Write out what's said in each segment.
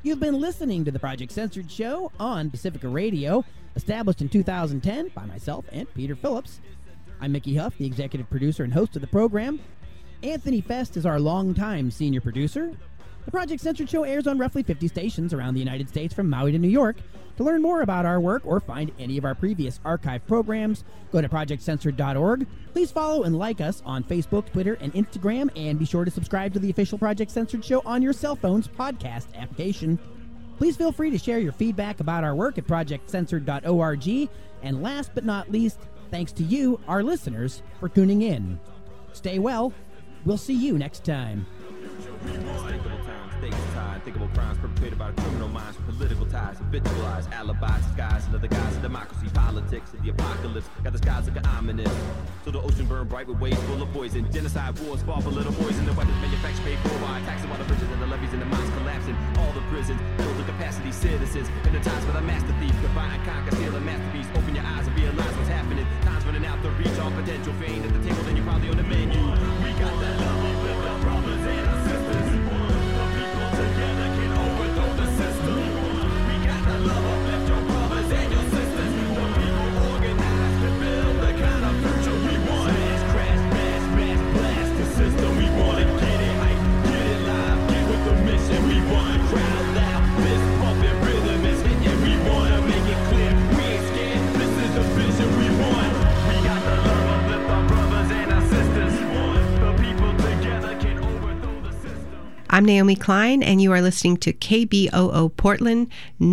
You've been listening to the Project Censored Show on Pacifica Radio, established in 2010 by myself and Peter Phillips. I'm Mickey Huff, the executive producer and host of the program. Anthony Fest is our longtime senior producer. The Project Censored Show airs on roughly 50 stations around the United States from Maui to New York. To learn more about our work or find any of our previous archive programs, go to projectcensored.org. Please follow and like us on Facebook, Twitter, and Instagram, and be sure to subscribe to the official Project Censored Show on your cell phone's podcast application. Please feel free to share your feedback about our work at projectcensored.org. And last but not least, thanks to you, our listeners, for tuning in. Stay well. We'll see you next time. Unthinkable crimes perpetrated by criminal minds, political ties, habitualized alibis, disguised under the guise of democracy, politics, and the apocalypse. Got the skies looking ominous. So the ocean burned bright with waves full of poison. Genocide wars fall for little boys, and the weapons manufactured paid for by taxing all the bridges and the levees and the mines collapsing. All the prisons filled with capacity citizens. In the times for the master thief, combine and conquer, steal a masterpiece. Open your eyes and realize what's happening. Time's running out to reach all potential. If you ain't at the table, then you're probably on the menu. We got that love with our brothers and our sisters. Together can overthrow the system. We got the love of left your brothers and your sisters. The people organized to build the kind of future we want. Smash, crash, smash, smash, blast the system. We want to get it hype, get it live, get with the mission. We want to crowd loud, this pumping rhythm is hitting. We want to make it clear, we ain't scared. This is the vision we want. We got the love of left our brothers and our sisters. The people together can overthrow the system. I'm Naomi Klein, and you are listening to KBOO Portland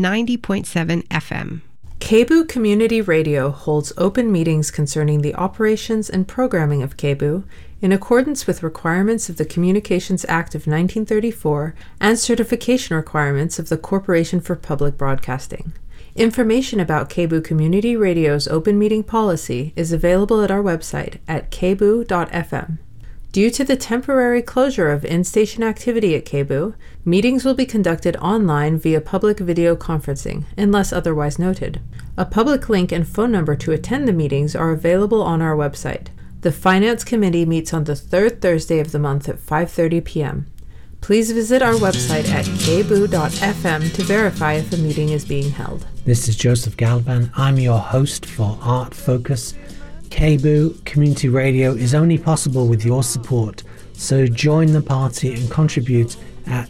90.7 FM. KBOO Community Radio holds open meetings concerning the operations and programming of KBOO in accordance with requirements of the Communications Act of 1934 and certification requirements of the Corporation for Public Broadcasting. Information about KBOO Community Radio's open meeting policy is available at our website at kboo.fm. Due to the temporary closure of in-station activity at KBOO, meetings will be conducted online via public video conferencing, unless otherwise noted. A public link and phone number to attend the meetings are available on our website. The Finance Committee meets on the third Thursday of the month at 5:30 p.m. Please visit our website at kboo.fm to verify if a meeting is being held. This is Joseph Galvan. I'm your host for Art Focus. KBOO Community Radio is only possible with your support, so join the party and contribute at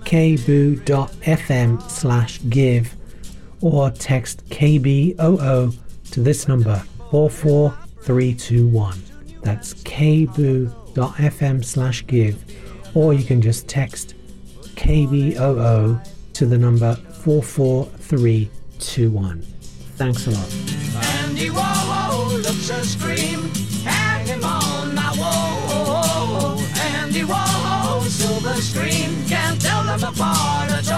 kboo.fm/give or text KBOO to this number 44321. That's kboo.fm/give, or you can just text KBOO to the number 44321. Thanks a lot. Andy Warhol looks a scream, hang him on my wall. Andy Warhol, silver screen, can't tell them apart at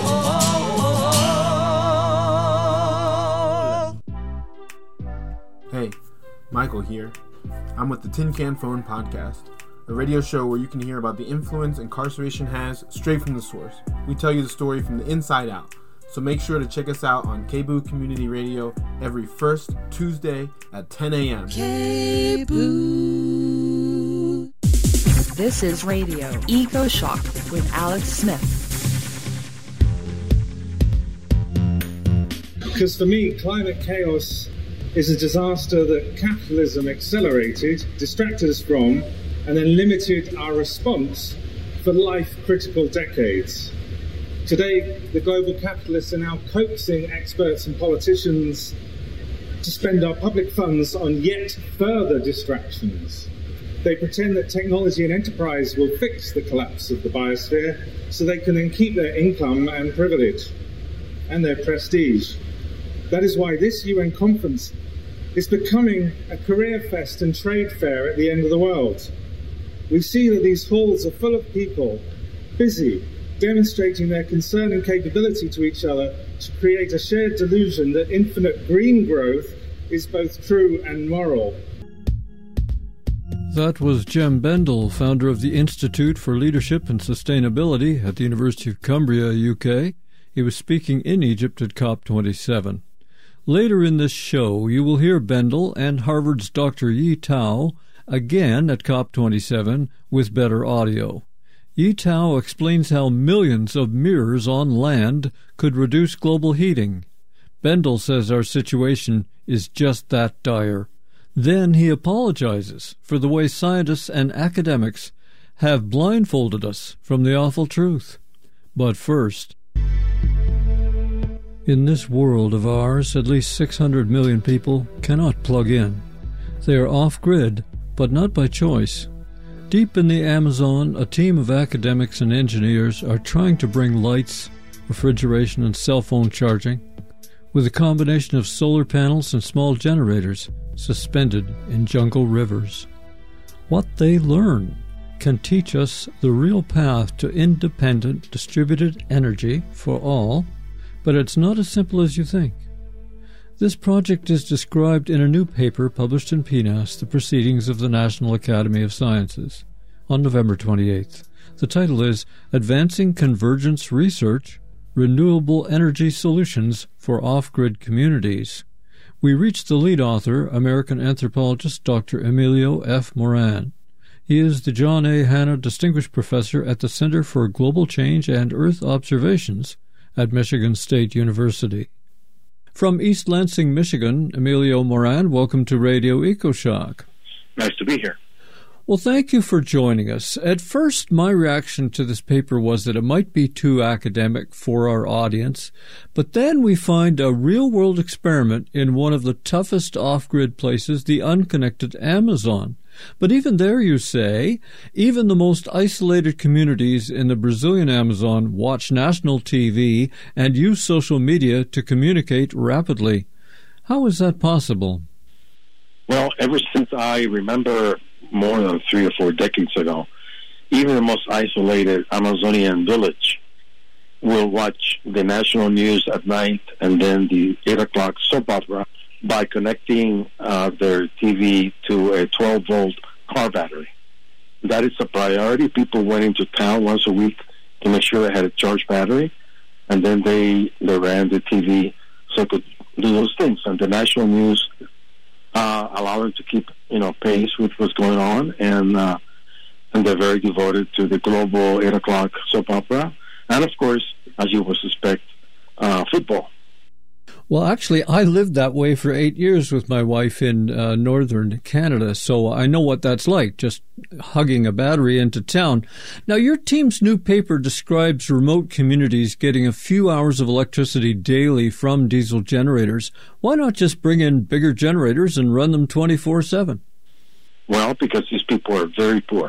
all. Hey, Michael here. I'm with the Tin Can Phone Podcast, a radio show where you can hear about the influence incarceration has straight from the source. We tell you the story from the inside out. So make sure to check us out on KBOO Community Radio every first Tuesday at 10 a.m. KBOO. This is Radio Eco Shock with Alex Smith. Because for me, climate chaos is a disaster that capitalism accelerated, distracted us from, and then limited our response for life-critical decades. Today, the global capitalists are now coaxing experts and politicians to spend our public funds on yet further distractions. They pretend that technology and enterprise will fix the collapse of the biosphere so they can then keep their income and privilege and their prestige. That is why this UN conference is becoming a career fest and trade fair at the end of the world. We see that these halls are full of people, busy, demonstrating their concern and capability to each other to create a shared delusion that infinite green growth is both true and moral. That was Jem Bendell, founder of the Institute for Leadership and Sustainability at the University of Cumbria, UK. He was speaking in Egypt at COP27. Later in this show, you will hear Bendell and Harvard's Dr. Yi Tao again at COP27 with better audio. Yi Tao explains how millions of mirrors on land could reduce global heating. Bendel says our situation is just that dire. Then he apologizes for the way scientists and academics have blindfolded us from the awful truth. But first, in this world of ours, at least 600 million people cannot plug in. They are off-grid, but not by choice. Deep in the Amazon, a team of academics and engineers are trying to bring lights, refrigeration, and cell phone charging with a combination of solar panels and small generators suspended in jungle rivers. What they learn can teach us the real path to independent, distributed energy for all, but it's not as simple as you think. This project is described in a new paper published in PNAS, The Proceedings of the National Academy of Sciences, on November 28th. The title is Advancing Convergence Research, Renewable Energy Solutions for Off-Grid Communities. We reached the lead author, American anthropologist Dr. Emilio F. Moran. He is the John A. Hanna Distinguished Professor at the Center for Global Change and Earth Observations at Michigan State University. From East Lansing, Michigan, Emilio Moran, welcome to Radio EcoShock. Nice to be here. Well, thank you for joining us. At first, my reaction to this paper was that it might be too academic for our audience, but then we find a real-world experiment in one of the toughest off-grid places, the unconnected Amazon. But even there, you say, even the most isolated communities in the Brazilian Amazon watch national TV and use social media to communicate rapidly. How is that possible? Well, ever since I remember more than 3 or 4 decades ago, even the most isolated Amazonian village will watch the national news at night and then the 8 o'clock soap opera by connecting their TV to a 12-volt car battery. That is a priority. People went into town once a week to make sure they had a charged battery, and then they ran the TV so they could do those things. And the national news allowed them to keep pace with what's going on, and they're very devoted to the global 8 o'clock soap opera, and of course, as you would suspect, football. Well, actually, I lived that way for 8 years with my wife in northern Canada, so I know what that's like, just hugging a battery into town. Now, your team's new paper describes remote communities getting a few hours of electricity daily from diesel generators. Why not just bring in bigger generators and run them 24/7? Well, because these people are very poor.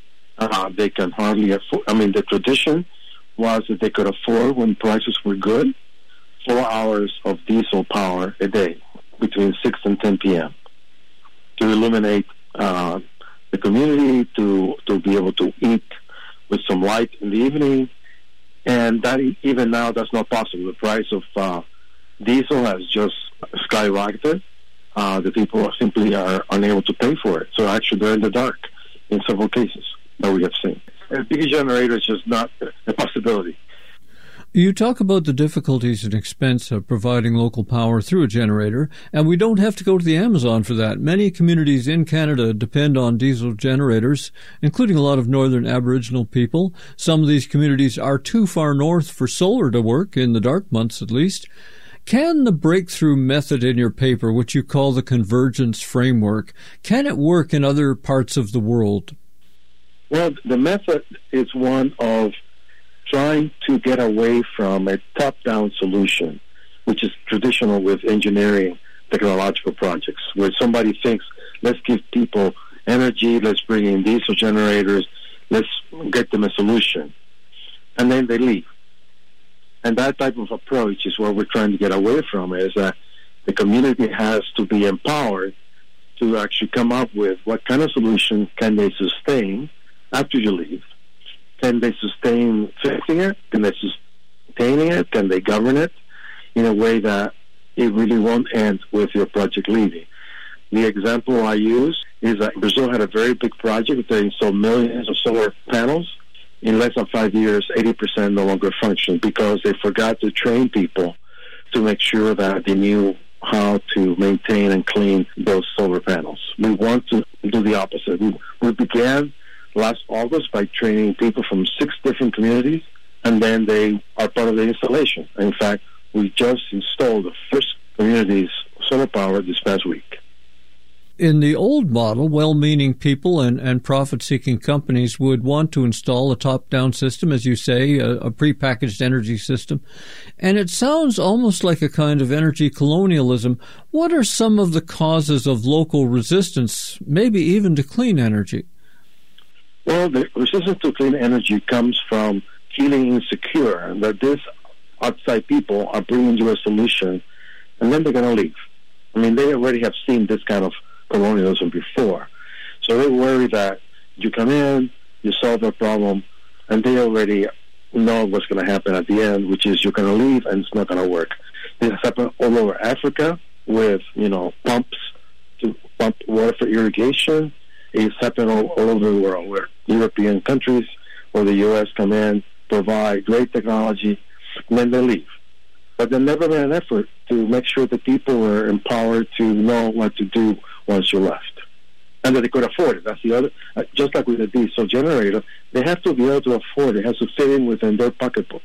They can hardly afford. I mean, the tradition was that they could afford, when prices were good, 4 hours of diesel power a day between 6 and 10 p.m. to illuminate the community, to be able to eat with some light in the evening. And that even now, that's not possible. The price of diesel has just skyrocketed. The people simply are unable to pay for it. So actually, they're in the dark in several cases that we have seen. And a big generator is just not a possibility. You talk about the difficulties and expense of providing local power through a generator, and we don't have to go to the Amazon for that. Many communities in Canada depend on diesel generators, including a lot of northern Aboriginal people. Some of these communities are too far north for solar to work, in the dark months at least. Can the breakthrough method in your paper, which you call the convergence framework, can it work in other parts of the world? Well, the method is one of trying to get away from a top-down solution, which is traditional with engineering technological projects, where somebody thinks, let's give people energy, let's bring in diesel generators, let's get them a solution, and then they leave. And that type of approach is what we're trying to get away from, is that the community has to be empowered to actually come up with what kind of solution can they sustain after you leave. Can they sustain fixing it? Can they sustain it? Can they govern it in a way that it really won't end with your project leaving? The example I use is that Brazil had a very big project. They installed millions of solar panels. In less than 5 years, 80% no longer functioned because they forgot to train people to make sure that they knew how to maintain and clean those solar panels. We want to do the opposite. We began last August by training people from 6 different communities, and then they are part of the installation. In fact, we just installed the first community's solar power this past week. In the old model, well-meaning people and profit-seeking companies would want to install a top-down system, as you say, a prepackaged energy system. And it sounds almost like a kind of energy colonialism. What are some of the causes of local resistance, maybe even to clean energy? Well, the resistance to clean energy comes from feeling insecure that these outside people are bringing you a solution, and then they're going to leave. I mean, they already have seen this kind of colonialism before. So they worry that you come in, you solve their problem, and they already know what's going to happen at the end, which is you're going to leave and it's not going to work. This has happened all over Africa with, pumps to pump water for irrigation. It's happened all over the world where European countries or the U.S. come in, provide great technology, and then they leave. But there never been an effort to make sure that people were empowered to know what to do once you left, and that they could afford it. That's the other. Just like with the diesel generator, they have to be able to afford it. It has to fit in within their pocketbook.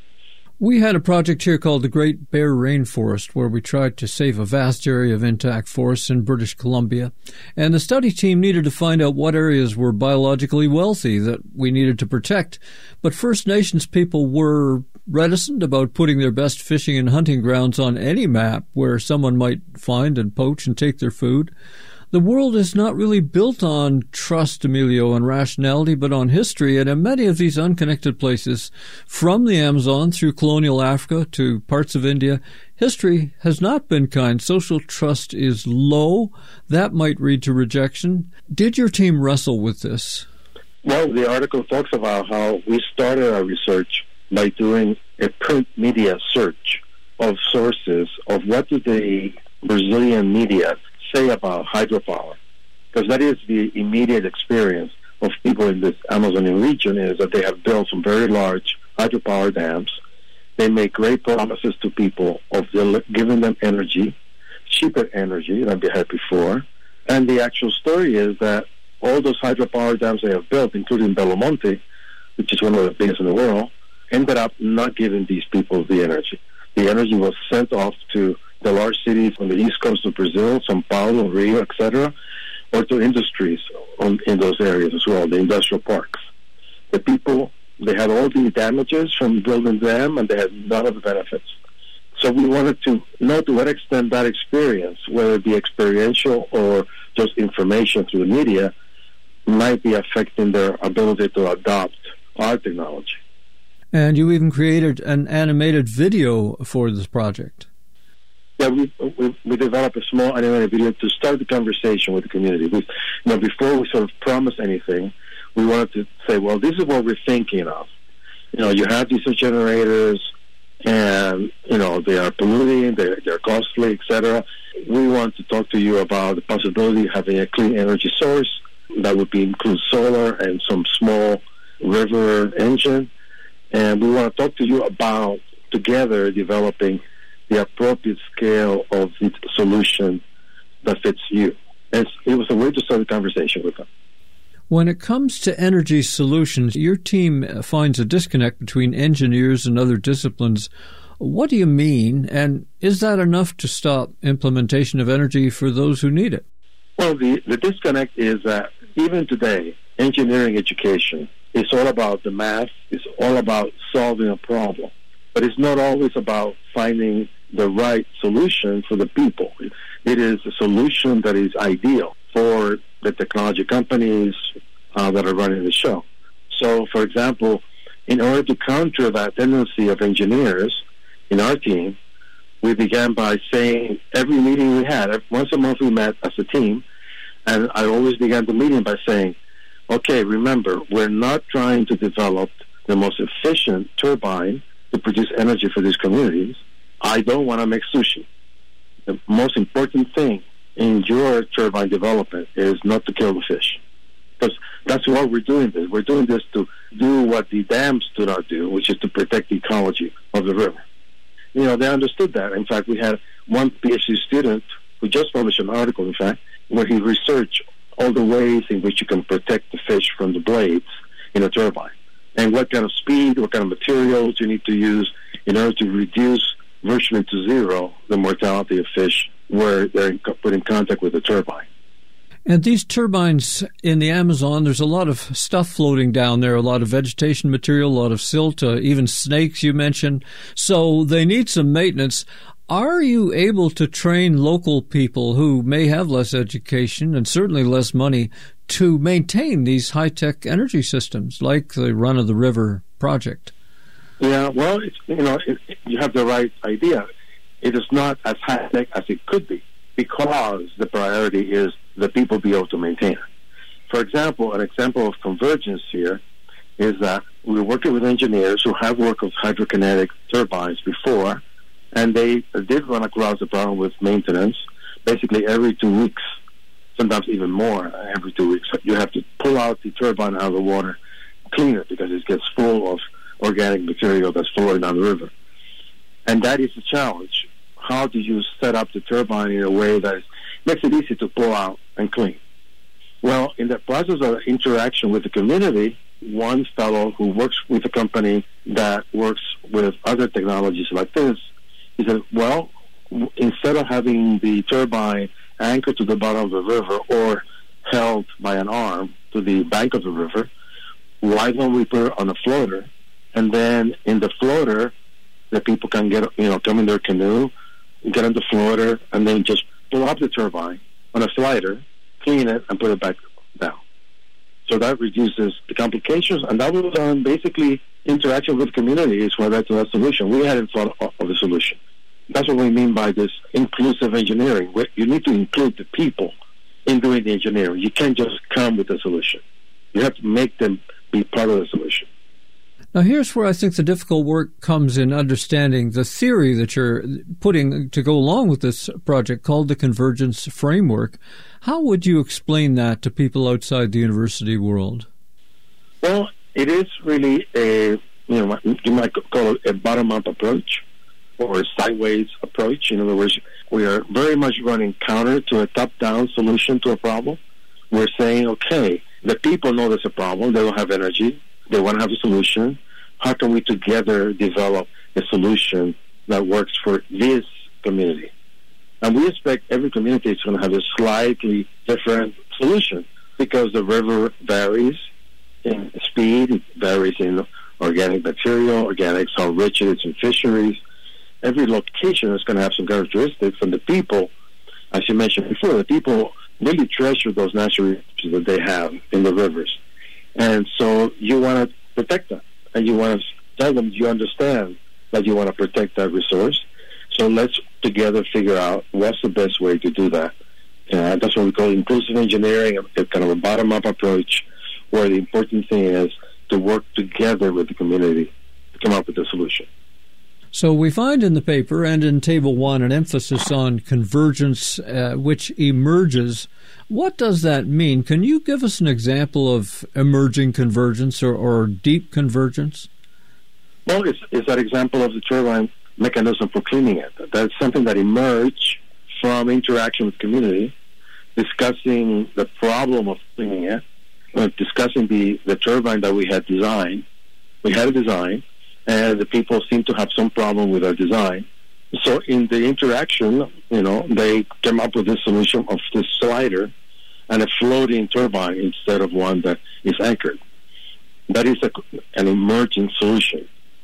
We had a project here called the Great Bear Rainforest, where we tried to save a vast area of intact forests in British Columbia. And the study team needed to find out what areas were biologically wealthy that we needed to protect. But First Nations people were reticent about putting their best fishing and hunting grounds on any map where someone might find and poach and take their food. The world is not really built on trust, Emilio, and rationality, but on history. And in many of these unconnected places, from the Amazon through colonial Africa to parts of India, history has not been kind. Social trust is low. That might lead to rejection. Did your team wrestle with this? Well, the article talks about how we started our research by doing a print media search of sources of what do the Brazilian media say about hydropower, because that is the immediate experience of people in this Amazonian region, is that they have built some very large hydropower dams. They make great promises to people of giving them energy, cheaper energy than they had before. And the actual story is that all those hydropower dams they have built, including Belo Monte, which is one of the biggest in the world, ended up not giving these people the energy. The energy was sent off to the large cities on the east coast of Brazil, São Paulo, Rio, etc., or to industries in those areas as well, the industrial parks. The people, they had all the damages from building them, and they had none of the benefits. So we wanted to know to what extent that experience, whether it be experiential or just information through the media, might be affecting their ability to adopt our technology. And you even created an animated video for this project. Yeah, we developed a small animated video to start the conversation with the community. Before we sort of promise anything, we wanted to say, well, this is what we're thinking of. You have diesel generators, and, they are polluting, they're costly, etc. We want to talk to you about the possibility of having a clean energy source that would include solar and some small river engine. And we want to talk to you about, together, developing the appropriate scale of the solution that fits you. It was a way to start a conversation with them. When it comes to energy solutions, your team finds a disconnect between engineers and other disciplines. What do you mean, and is that enough to stop implementation of energy for those who need it? Well, the disconnect is that even today, engineering education is all about the math, it's all about solving a problem. But it's not always about finding the right solution for the people. It is a solution that is ideal for the technology companies that are running the show. So, for example, in order to counter that tendency of engineers in our team, we began by saying every meeting we had, once a month we met as a team, and I always began the meeting by saying, okay, remember, we're not trying to develop the most efficient turbine to produce energy for these communities. I don't want to make sushi. The most important thing in your turbine development is not to kill the fish. Because that's why we're doing this. We're doing this to do what the dams do not do, which is to protect the ecology of the river. They understood that. In fact, we had one PhD student who just published an article, in fact, where he researched all the ways in which you can protect the fish from the blades in a turbine, and what kind of speed, what kind of materials you need to use in order to reduce virtually to zero the mortality of fish where they're put in contact with the turbine. And these turbines in the Amazon, there's a lot of stuff floating down there, a lot of vegetation material, a lot of silt, even snakes you mentioned. So they need some maintenance. Are you able to train local people who may have less education and certainly less money to maintain these high-tech energy systems like the Run-of-the-River project? Yeah, well, you have the right idea. It is not as high-tech as it could be because the priority is the people be able to maintain it. For example, an example of convergence here is that we're working with engineers who have worked with hydrokinetic turbines before, and they did run across the problem with maintenance. Basically, every 2 weeks, sometimes even more, every 2 weeks, you have to pull out the turbine out of the water, clean it because it gets full of organic material that's flowing down the river. And that is the challenge. How do you set up the turbine in a way that makes it easy to pull out and clean? Well, in the process of interaction with the community, one fellow who works with a company that works with other technologies like this, he said, well, instead of having the turbine anchored to the bottom of the river or held by an arm to the bank of the river, why don't we put it on a floater? And then in the floater, the people can get, come in their canoe, get on the floater, and then just pull up the turbine on a slider, clean it, and put it back down. So that reduces the complications, and that was basically interaction with the community is what led to that solution. We hadn't thought of the solution. That's what we mean by this inclusive engineering. You need to include the people in doing the engineering. You can't just come with the solution. You have to make them be part of the solution. Now, here's where I think the difficult work comes in understanding the theory that you're putting to go along with this project called the Convergence Framework. How would you explain that to people outside the university world? Well, it is really you might call it a bottom-up approach or a sideways approach. In other words, we are very much running counter to a top-down solution to a problem. We're saying, okay, the people know there's a problem. They don't have energy. They want to have a solution. How can we together develop a solution that works for this community? And we expect every community is going to have a slightly different solution because the river varies in speed, it varies in organic material, organics, how rich it is in fisheries. Every location is going to have some characteristics, and the people, as you mentioned before, the people really treasure those natural resources that they have in the rivers. And so you want to protect that, and you want to tell them you understand that you want to protect that resource. So let's together figure out what's the best way to do that. That's what we call inclusive engineering, a kind of a bottom-up approach, where the important thing is to work together with the community to come up with a solution. So we find in the paper and in Table 1 an emphasis on convergence, which emerges. What does that mean? Can you give us an example of emerging convergence or deep convergence? Well, it's that example of the turbine mechanism for cleaning it. That's something that emerged from interaction with community, discussing the problem of cleaning it, discussing the turbine that we had designed. We had a design, and the people seemed to have some problem with our design. So in the interaction, they came up with this solution of this slider and a floating turbine instead of one that is anchored. That is an emergent solution.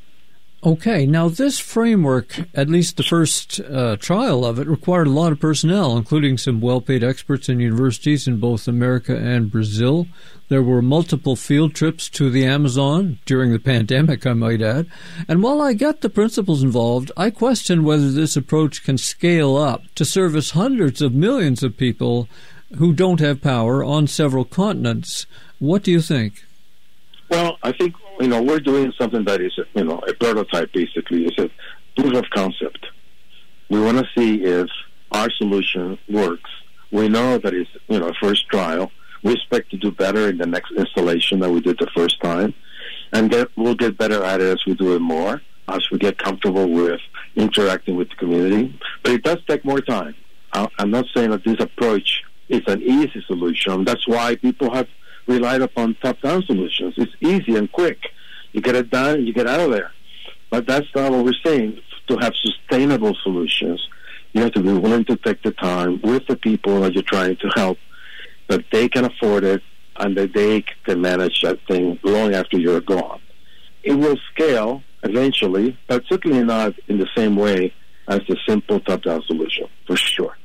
Okay, now this framework, at least the first trial of it, required a lot of personnel, including some well-paid experts in universities in both America and Brazil. There were multiple field trips to the Amazon during the pandemic, I might add. And while I get the principles involved, I question whether this approach can scale up to service hundreds of millions of people who don't have power on several continents. What do you think? Well, I think, we're doing something that is, a prototype, basically. It's a proof of concept. We want to see if our solution works. We know that it's, a first trial. We expect to do better in the next installation than we did the first time. And we'll get better at it as we do it more, as we get comfortable with interacting with the community. But it does take more time. I'm not saying that this approach it's an easy solution. That's why people have relied upon top-down solutions. It's easy and quick. You get it done and you get out of there. But that's not what we're saying. To have sustainable solutions, you have to be willing to take the time with the people that you're trying to help, that they can afford it and that they can manage that thing long after you're gone. It will scale eventually, but certainly not in the same way as the simple top-down solution, for sure.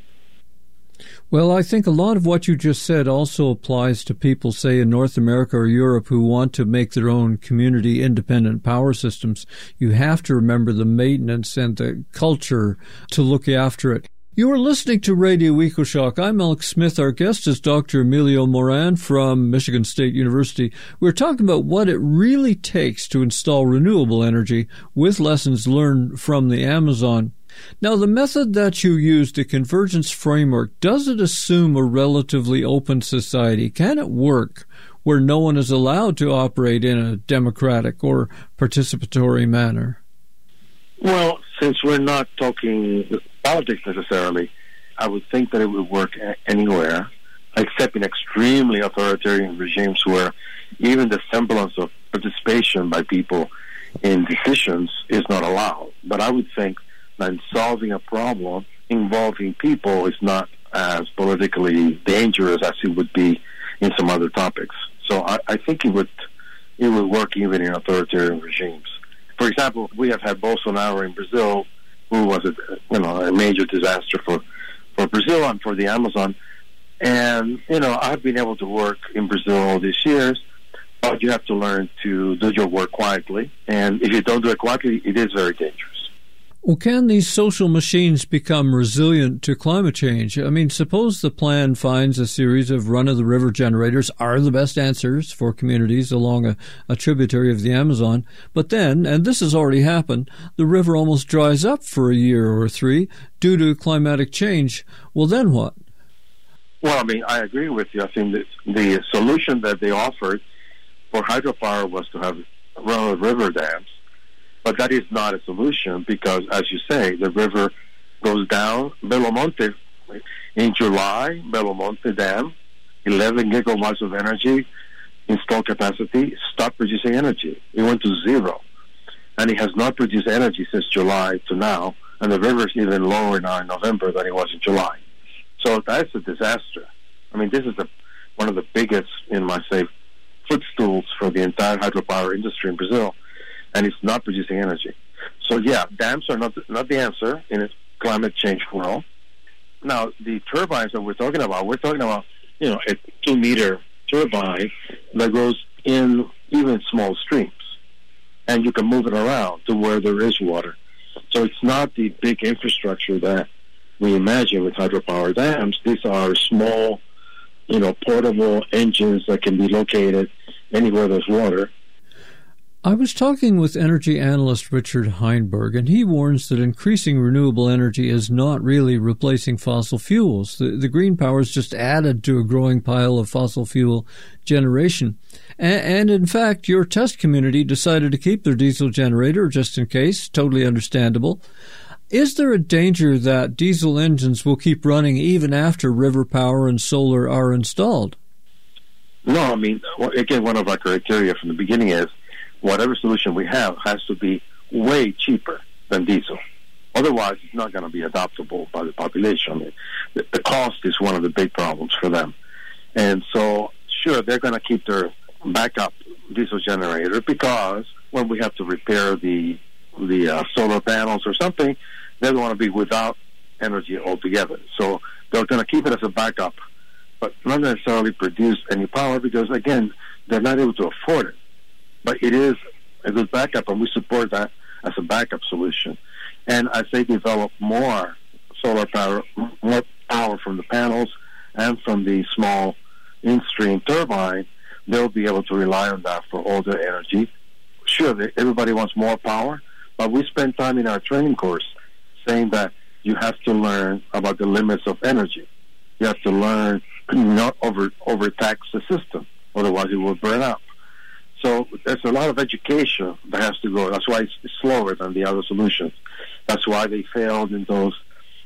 Well, I think a lot of what you just said also applies to people, say, in North America or Europe who want to make their own community-independent power systems. You have to remember the maintenance and the culture to look after it. You are listening to Radio EcoShock. I'm Alex Smith. Our guest is Dr. Emilio Moran from Michigan State University. We're talking about what it really takes to install renewable energy with lessons learned from the Amazon. Now, the method that you use, the convergence framework, does it assume a relatively open society? Can it work where no one is allowed to operate in a democratic or participatory manner? Well, since we're not talking politics necessarily, I would think that it would work anywhere, except in extremely authoritarian regimes where even the semblance of participation by people in decisions is not allowed. But I would think that solving a problem involving people is not as politically dangerous as it would be in some other topics. So I think it would work even in authoritarian regimes. For example, we have had Bolsonaro in Brazil, who was a major disaster for Brazil and for the Amazon. And I've been able to work in Brazil all these years, but you have to learn to do your work quietly. And if you don't do it quietly, it is very dangerous. Well, can these social machines become resilient to climate change? I mean, suppose the plan finds a series of run-of-the-river generators are the best answers for communities along a tributary of the Amazon. But then, and this has already happened, the river almost dries up for a year or three due to climatic change. Well, then what? Well, I mean, I agree with you. I think that the solution that they offered for hydropower was to have run-of-the-river dams. But that is not a solution because, as you say, the river goes down. Belo Monte, in July, Belo Monte Dam, 11 gigawatts of energy, installed capacity, stopped producing energy. It went to zero. And it has not produced energy since July to now, and the river is even lower now in November than it was in July. So that's a disaster. I mean, this is one of the biggest, footstools for the entire hydropower industry in Brazil. And it's not producing energy. So, yeah, dams are not the answer in a climate change world. Now, the turbines that we're talking about a 2-meter turbine that goes in even small streams. And you can move it around to where there is water. So it's not the big infrastructure that we imagine with hydropower dams. These are small, portable engines that can be located anywhere there's water. I was talking with energy analyst Richard Heinberg, and he warns that increasing renewable energy is not really replacing fossil fuels. The green power is just added to a growing pile of fossil fuel generation. And in fact, your test community decided to keep their diesel generator just in case, totally understandable. Is there a danger that diesel engines will keep running even after river power and solar are installed? No, I mean, again, one of our criteria from the beginning is whatever solution we have has to be way cheaper than diesel. Otherwise, it's not going to be adoptable by the population. I mean, the cost is one of the big problems for them. And so, sure, they're going to keep their backup diesel generator because when we have to repair the solar panels or something, they don't want to be without energy altogether. So they're going to keep it as a backup, but not necessarily produce any power because, again, they're not able to afford it. But it is a good backup, and we support that as a backup solution. And as they develop more solar power, more power from the panels and from the small in-stream turbine, they'll be able to rely on that for all their energy. Sure, everybody wants more power, but we spend time in our training course saying that you have to learn about the limits of energy. You have to learn not overtax the system, otherwise it will burn out. So there's a lot of education that has to go. That's why it's slower than the other solutions. That's why they failed in those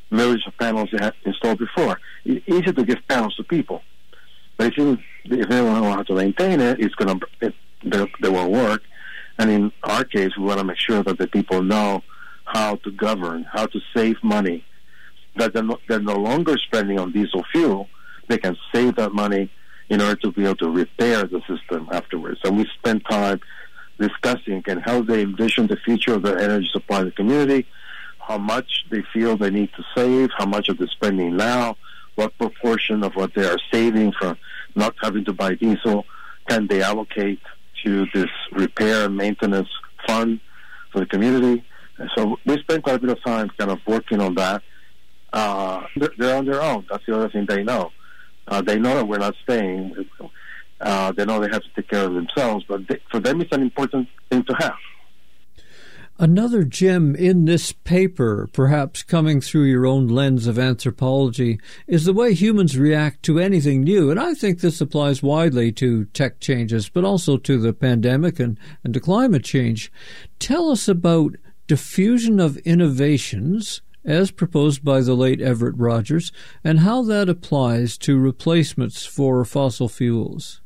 millions of panels they had installed before. It's easy to give panels to people, but if they don't know how to maintain it, they won't work. And in our case, we want to make sure that the people know how to govern, how to save money, that they're no longer spending on diesel fuel. They can save that money in order to be able to repair the system afterwards. And we spend time discussing how they envision the future of their energy supply in the community, how much they feel they need to save, how much of the spending now, what proportion of what they are saving from not having to buy diesel can they allocate to this repair and maintenance fund for the community. And so we spend quite a bit of time kind of working on that. They're on their own. That's the other thing they know. They know that we're not staying. They know they have to take care of themselves, but for them it's an important thing to have. Another gem in this paper, perhaps coming through your own lens of anthropology, is the way humans react to anything new. And I think this applies widely to tech changes, but also to the pandemic and to climate change. Tell us about diffusion of innovations, as proposed by the late Everett Rogers, and how that applies to replacements for fossil fuels.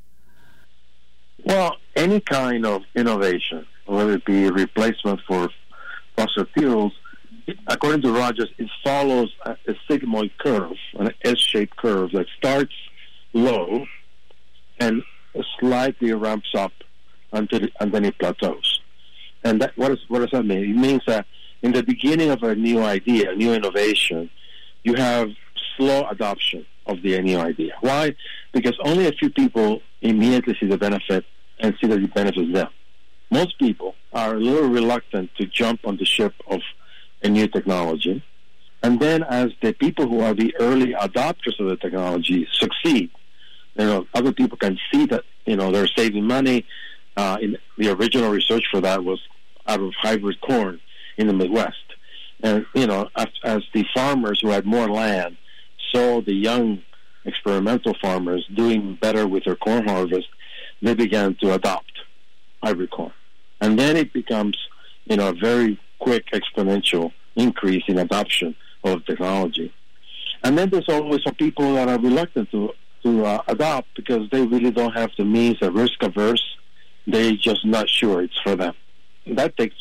Well, any kind of innovation, whether it be a replacement for fossil fuels, according to Rogers, it follows a sigmoid curve, an S-shaped curve that starts low and slightly ramps up and then it plateaus. And what does that mean? It means that in the beginning of a new idea, a new innovation, you have slow adoption of the new idea. Why? Because only a few people immediately see the benefit and see that it benefits them. Most people are a little reluctant to jump on the ship of a new technology. And then as the people who are the early adopters of the technology succeed, other people can see that, they're saving money. In the original research for that was out of hybrid corn in the Midwest. And, as the farmers who had more land saw the young experimental farmers doing better with their corn harvest, they began to adopt hybrid corn. And then it becomes, a very quick exponential increase in adoption of technology. And then there's always some people that are reluctant to adopt because they really don't have the means, they're risk averse. They're just not sure it's for them. That takes,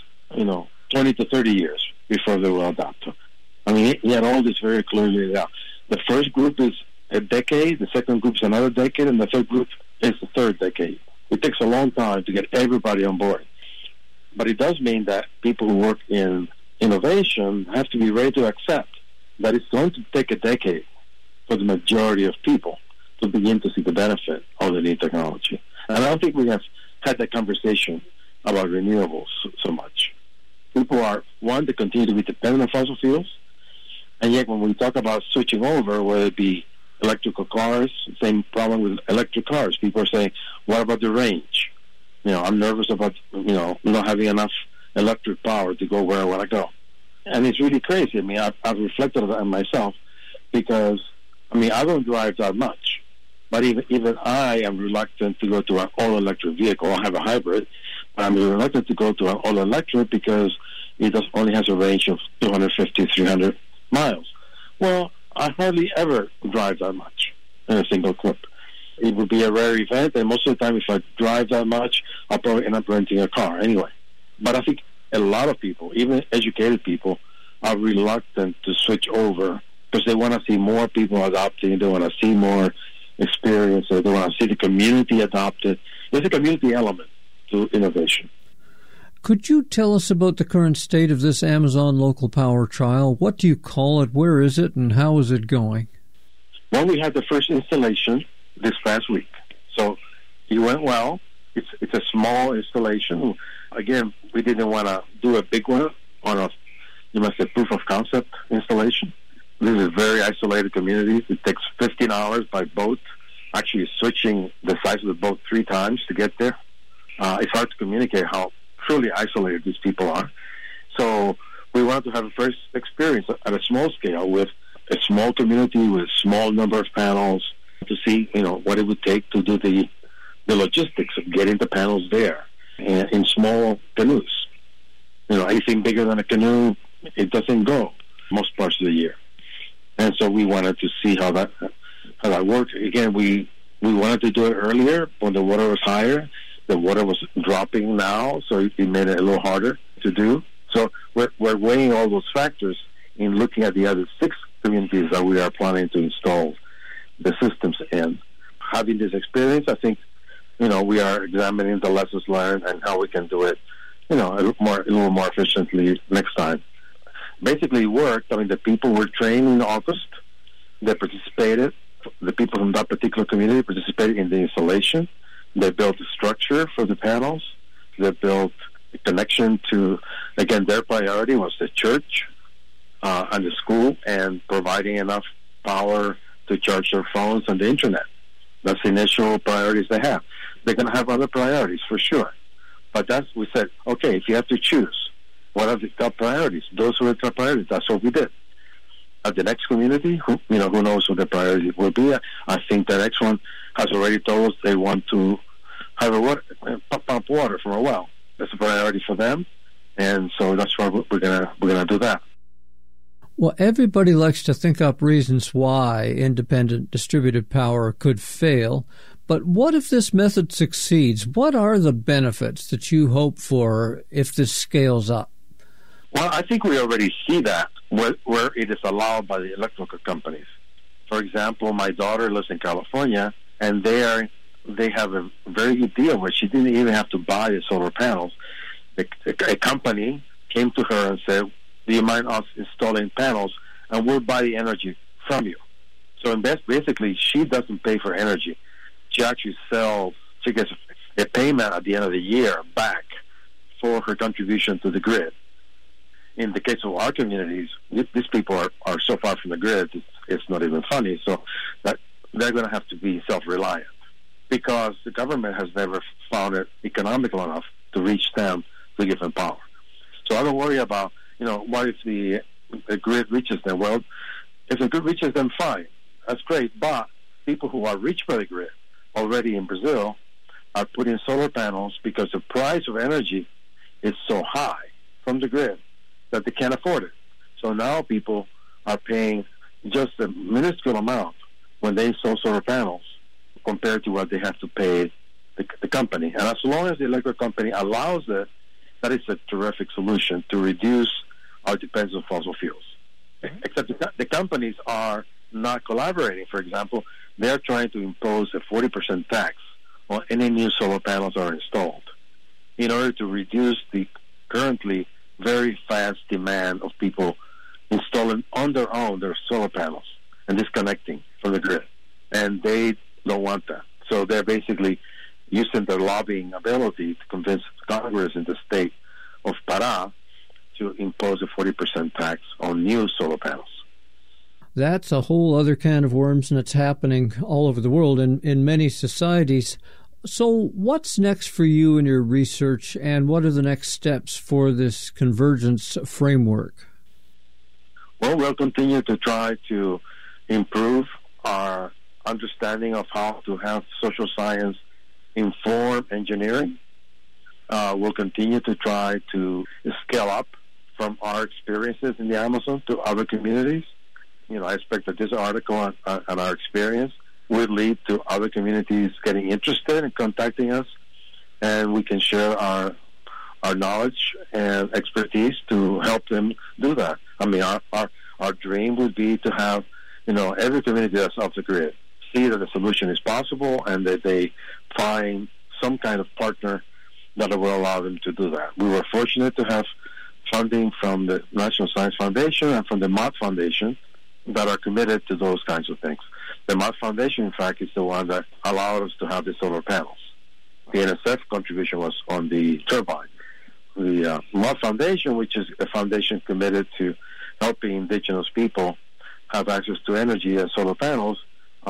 20 to 30 years before they will adopt. I mean, he had all this very clearly laid out. The first group is a decade, the second group is another decade, and the third group is the third decade. It takes a long time to get everybody on board. But it does mean that people who work in innovation have to be ready to accept that it's going to take a decade for the majority of people to begin to see the benefit of the new technology. And I don't think we have had that conversation about renewables so much. People they continue to be dependent on fossil fuels, and yet when we talk about switching over, whether it be electrical cars, same problem with electric cars. People are saying, what about the range? I'm nervous about, not having enough electric power to go where I want to go. And it's really crazy. I mean, I've reflected on that myself because, I don't drive that much. But even I am reluctant to go to an all-electric vehicle. I have a hybrid. But I'm reluctant to go to an all-electric because it only has a range of 250, 300 miles. Well, I hardly ever drive that much in a single trip. It would be a rare event, and most of the time if I drive that much, I'll probably end up renting a car anyway. But I think a lot of people, even educated people, are reluctant to switch over because they want to see more people adopting, they want to see more experience, or they want to see the community adopt it. There's a community element to innovation. Could you tell us about the current state of this Amazon local power trial? What do you call it? Where is it? And how is it going? Well, we had the first installation this past week. So it went well. It's a small installation. Again, we didn't want to do a big one on a, proof of concept installation. This is very isolated communities. It takes 15 hours by boat, actually switching the size of the boat 3 times to get there. It's hard to communicate how truly isolated these people are. So we wanted to have a first experience at a small scale with a small community with a small number of panels to see, what it would take to do the logistics of getting the panels there in small canoes. Anything bigger than a canoe, it doesn't go most parts of the year. And so we wanted to see how that worked. Again, we wanted to do it earlier when the water was higher. The water was dropping now, so it made it a little harder to do. So we're weighing all those factors in looking at the other 6 communities that we are planning to install the systems in. Having this experience, I think, we are examining the lessons learned and how we can do it, a little more efficiently next time. Basically, it worked. I mean, the people were trained in August. They participated. The people from that particular community participated in the installation. They built a structure for the panels. They built a connection to, again, their priority was the church and the school and providing enough power to charge their phones and the internet. That's the initial priorities they have. They're going to have other priorities for sure. But we said, okay, if you have to choose, what are the top priorities? Those were the top priorities. That's what we did. At the next community, who knows what the priority will be? I think the next one has already told us they want to have pump water from a well. That's a priority for them, and so that's why we're gonna do that. Well, everybody likes to think up reasons why independent distributed power could fail, but what if this method succeeds? What are the benefits that you hope for if this scales up? Well, I think we already see that where it is allowed by the electrical companies. For example, my daughter lives in California, and they have a very good deal where she didn't even have to buy the solar panels. A company came to her and said, do you mind us installing panels, and we'll buy the energy from you. So basically, she doesn't pay for energy. She actually she gets a payment at the end of the year back for her contribution to the grid. In the case of our communities, these people are so far from the grid, it's not even funny. So that they're going to have to be self-reliant because the government has never found it economical enough to reach them to give them power. So I don't worry about, what if the grid reaches them? Well, if the grid reaches them, fine. That's great. But people who are reached by the grid already in Brazil are putting solar panels because the price of energy is so high from the grid that they can't afford it. So now people are paying just a minuscule amount when they install solar panels compared to what they have to pay the company. And as long as the electric company allows it, that is a terrific solution to reduce our dependence on fossil fuels. Except the companies are not collaborating. For example, they're trying to impose a 40% tax on any new solar panels that are installed in order to reduce the currently very fast demand of people installing on their own their solar panels and disconnecting from the grid. And they don't want that. So they're basically using their lobbying ability to convince Congress in the state of Pará to impose a 40% tax on new solar panels. That's a whole other can of worms, and it's happening all over the world and in many societies. So what's next for you in your research, and what are the next steps for this convergence framework? Well, we'll continue to try to improve our understanding of how to have social science inform engineering. We'll continue to try to scale up from our experiences in the Amazon to other communities. I expect that this article and our experience would lead to other communities getting interested and contacting us, and we can share our knowledge and expertise to help them do that. I mean, our dream would be to have, every community that's off the grid see that the solution is possible and that they find some kind of partner that will allow them to do that. We were fortunate to have funding from the National Science Foundation and from the Mott Foundation that are committed to those kinds of things. The Mott Foundation, in fact, is the one that allowed us to have the solar panels. The NSF contribution was on the turbine. The Mott Foundation, which is a foundation committed to helping indigenous people have access to energy and solar panels,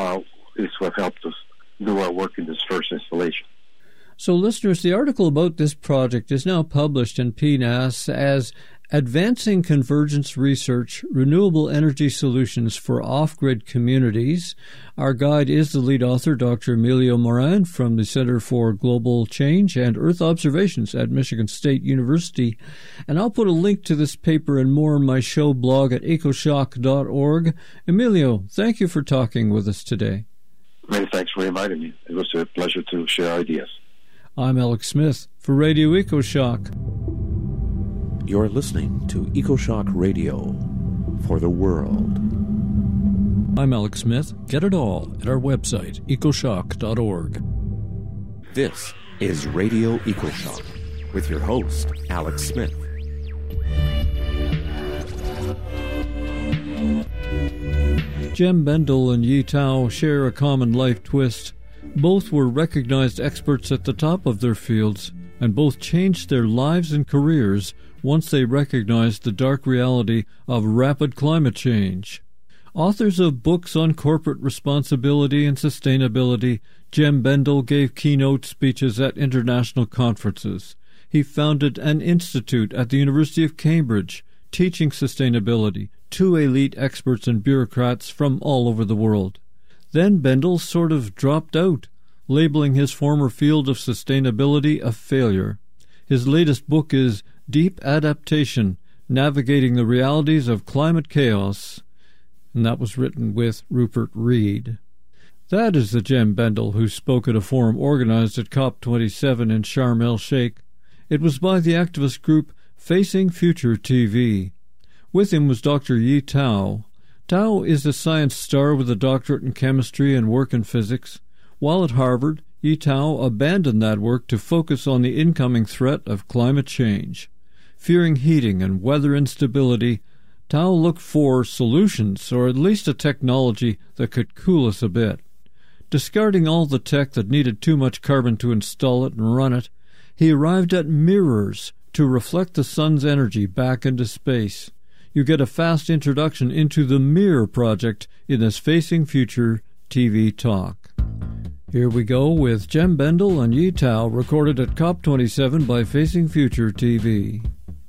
is what helped us do our work in this first installation. So, listeners, the article about this project is now published in PNAS as Advancing Convergence Research, Renewable Energy Solutions for Off-Grid Communities. Our guide is the lead author, Dr. Emilio Moran from the Center for Global Change and Earth Observations at Michigan State University. And I'll put a link to this paper and more in my show blog at ecoshock.org. Emilio, thank you for talking with us today. Many thanks for inviting me. It was a pleasure to share ideas. I'm Alex Smith for Radio EcoShock. You're listening to EcoShock Radio for the world. I'm Alex Smith. Get it all at our website, ecoshock.org. This is Radio EcoShock with your host, Alex Smith. Jem Bendell and Yi Tao share a common life twist. Both were recognized experts at the top of their fields, and both changed their lives and careers once they recognized the dark reality of rapid climate change. Authors of books on corporate responsibility and sustainability, Jem Bendell gave keynote speeches at international conferences. He founded an institute at the University of Cambridge, teaching sustainability to elite experts and bureaucrats from all over the world. Then Bendell sort of dropped out, labeling his former field of sustainability a failure. His latest book is Deep Adaptation, Navigating the Realities of Climate Chaos, and that was written with Rupert Reed. That is the Jem Bendell who spoke at a forum organized at COP27 in Sharm el-Sheikh. It was by the activist group Facing Future TV. With him was Dr. Yi Tao. Tao is a science star with a doctorate in chemistry and work in physics. While at Harvard, Yi Tao abandoned that work to focus on the incoming threat of climate change. Fearing heating and weather instability, Tao looked for solutions, or at least a technology that could cool us a bit. Discarding all the tech that needed too much carbon to install it and run it, he arrived at mirrors to reflect the sun's energy back into space. You get a fast introduction into the Mirror Project in this Facing Future TV talk. Here we go with Jem Bendell and Yi Tao, recorded at COP27 by Facing Future TV.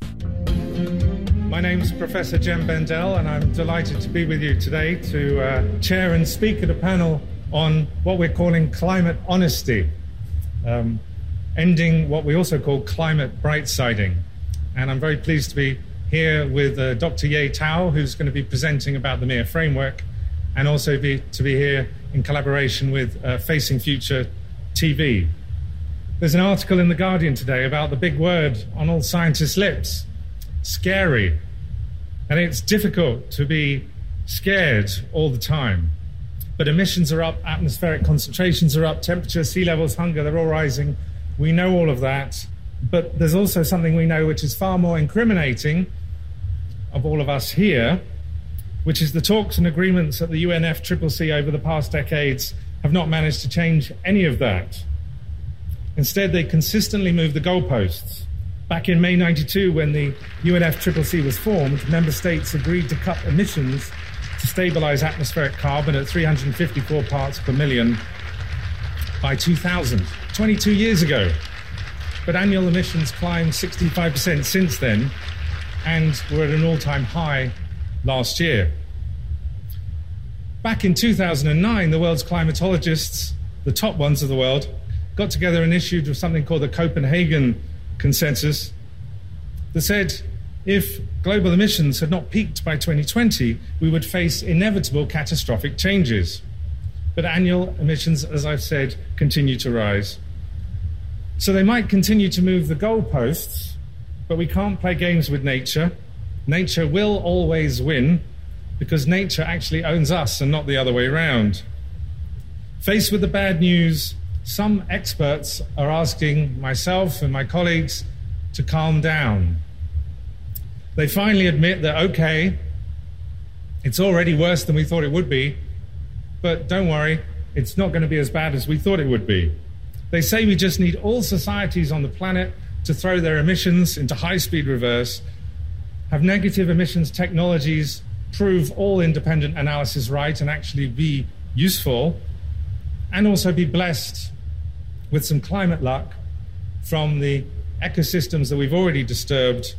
My name's Professor Jem Bendell, and I'm delighted to be with you today to chair and speak at a panel on what we're calling climate honesty, ending what we also call climate bright-siding. And I'm very pleased to be here with Dr. Yi Tao, who's going to be presenting about the MIR framework, and also to be here in collaboration with Facing Future TV. There's an article in The Guardian today about the big word on all scientists' lips, scary. And it's difficult to be scared all the time. But emissions are up, atmospheric concentrations are up, temperature, sea levels, hunger, they're all rising. We know all of that. But there's also something we know which is far more incriminating of all of us here, which is the talks and agreements at the UNFCCC over the past decades have not managed to change any of that. Instead, they consistently move the goalposts. Back in May 92, when the UNFCCC was formed, member states agreed to cut emissions to stabilize atmospheric carbon at 354 parts per million by 2000, 22 years ago. But annual emissions climbed 65% since then, and we're at an all-time high last year. Back in 2009, the world's climatologists, the top ones of the world, got together and issued something called the Copenhagen Consensus that said if global emissions had not peaked by 2020, we would face inevitable catastrophic changes. But annual emissions, as I've said, continue to rise. So they might continue to move the goalposts, but we can't play games with nature. Nature will always win because nature actually owns us and not the other way around. Faced with the bad news, some experts are asking myself and my colleagues to calm down. They finally admit that, okay, it's already worse than we thought it would be, but don't worry, it's not going to be as bad as we thought it would be. They say we just need all societies on the planet to throw their emissions into high-speed reverse, have negative emissions technologies prove all independent analysis right and actually be useful, and also be blessed with some climate luck from the ecosystems that we've already disturbed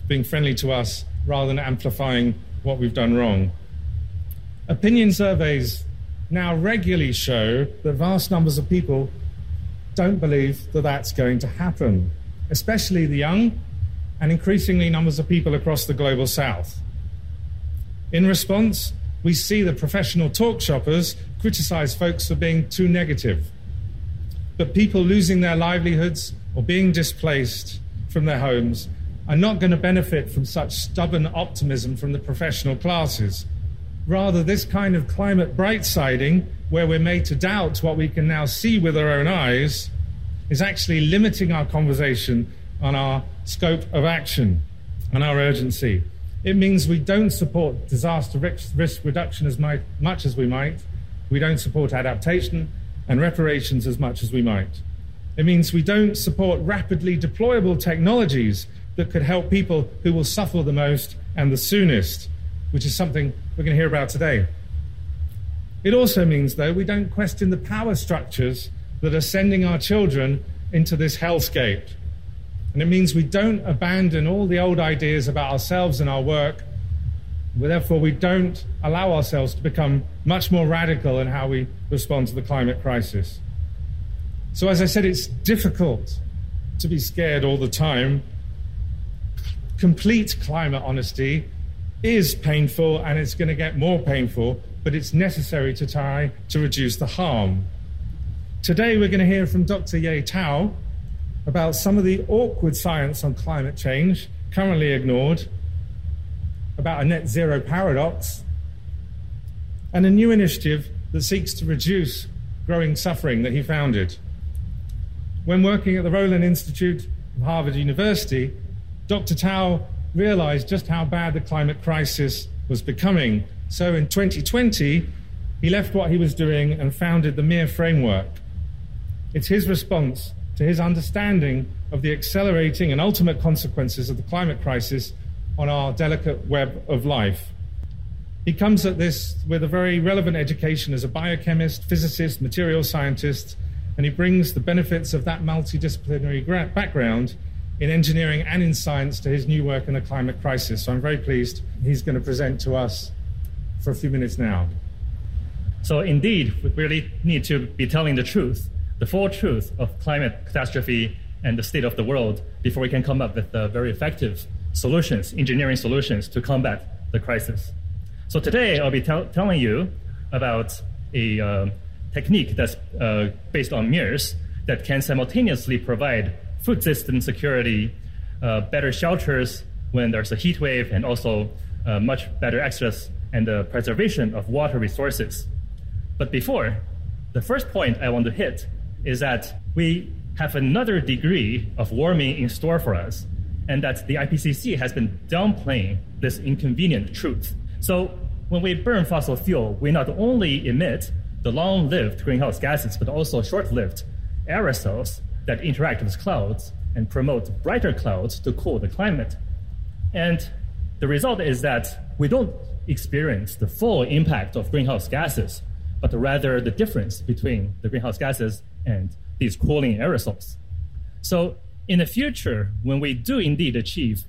being friendly to us rather than amplifying what we've done wrong. Opinion surveys now regularly show that vast numbers of people don't believe that that's going to happen, especially the young and increasingly numbers of people across the global south. In response, we see the professional talk shoppers criticize folks for being too negative. But people losing their livelihoods or being displaced from their homes are not going to benefit from such stubborn optimism from the professional classes. Rather, this kind of climate bright-siding, where we're made to doubt what we can now see with our own eyes, is actually limiting our conversation on our scope of action and our urgency. It means we don't support disaster risk reduction as much as we might. We don't support adaptation and reparations as much as we might. It means we don't support rapidly deployable technologies that could help people who will suffer the most and the soonest, which is something we're going to hear about today. It also means, though, we don't question the power structures that are sending our children into this hellscape. And it means we don't abandon all the old ideas about ourselves and our work. Therefore, we don't allow ourselves to become much more radical in how we respond to the climate crisis. So, as I said, it's difficult to be scared all the time. Complete climate honesty is painful, and it's going to get more painful, but it's necessary to try to reduce the harm. Today, we're going to hear from Dr. Ye Tao about some of the awkward science on climate change currently ignored, about a net zero paradox, and a new initiative that seeks to reduce growing suffering that he founded. When working at the Roland Institute of Harvard University, Dr. Tao realized just how bad the climate crisis was becoming. So in 2020, he left what he was doing and founded the MIR framework. It's his response to his understanding of the accelerating and ultimate consequences of the climate crisis on our delicate web of life. He comes at this with a very relevant education as a biochemist, physicist, material scientist, and he brings the benefits of that multidisciplinary background in engineering and in science to his new work in the climate crisis. So I'm very pleased he's going to present to us for a few minutes now. So indeed, we really need to be telling the truth, the full truth of climate catastrophe and the state of the world before we can come up with very effective solutions, engineering solutions to combat the crisis. So today I'll be telling you about a technique that's based on mirrors that can simultaneously provide food system security, better shelters when there's a heat wave, and also much better access and preservation of water resources. But before, the first point I want to hit is that we have another degree of warming in store for us, and that the IPCC has been downplaying this inconvenient truth. So when we burn fossil fuel, we not only emit the long-lived greenhouse gases, but also short-lived aerosols that interact with clouds and promote brighter clouds to cool the climate. And the result is that we don't experience the full impact of greenhouse gases, but rather the difference between the greenhouse gases and these cooling aerosols. So in the future, when we do indeed achieve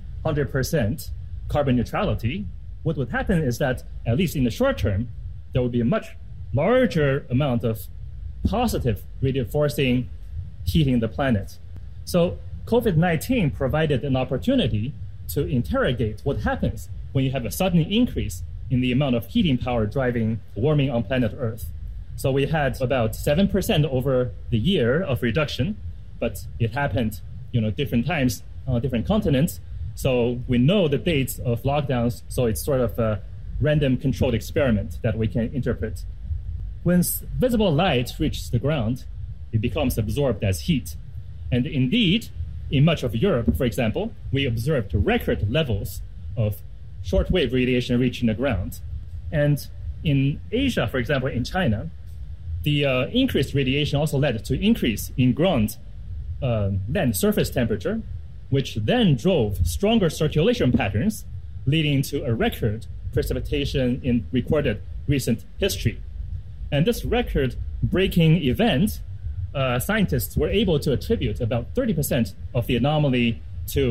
100% carbon neutrality, what would happen is that, at least in the short term, there will be a much larger amount of positive radiative forcing heating the planet. So COVID-19 provided an opportunity to interrogate what happens when you have a sudden increase in the amount of heating power driving warming on planet Earth. So we had about 7% over the year of reduction, but it happened, different times on different continents. So we know the dates of lockdowns, so it's sort of a random controlled experiment that we can interpret. When visible light reaches the ground, it becomes absorbed as heat. And indeed, in much of Europe, for example, we observed record levels of shortwave radiation reaching the ground. And in Asia, for example, in China, the increased radiation also led to increase in ground land surface temperature, which then drove stronger circulation patterns, leading to a record precipitation in recorded recent history. And this record-breaking event, scientists were able to attribute about 30% of the anomaly to